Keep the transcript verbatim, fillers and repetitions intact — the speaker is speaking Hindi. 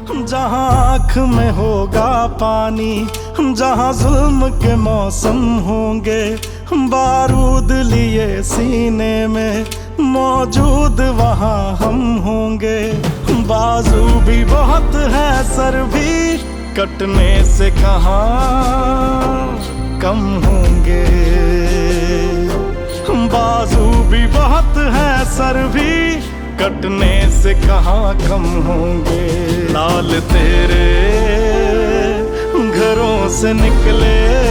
जहाँ आँख में होगा पानी, जहाँ जुल्म के मौसम होंगे, बारूद लिए सीने में मौजूद वहाँ हम होंगे। बाजू भी बहुत है, सर भी कटने से कहाँ कम होंगे। बाजू भी बहुत है, सर भी कटने से कहाँ कम होंगे। लाल तेरे घरों से निकले